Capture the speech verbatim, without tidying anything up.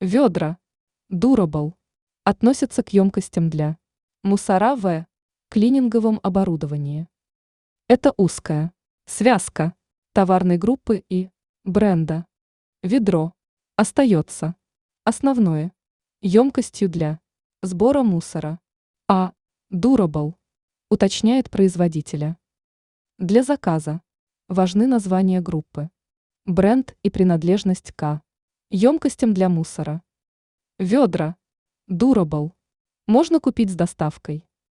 Ведра. Durable. Относятся к емкостям для мусора в клининговом оборудовании. Это узкая связка товарной группы и бренда. Ведро остается основное емкостью для сбора мусора, а durable уточняет производителя. Для заказа важны названия группы, бренд и принадлежность к емкостям для мусора. Ведра durable можно купить с доставкой.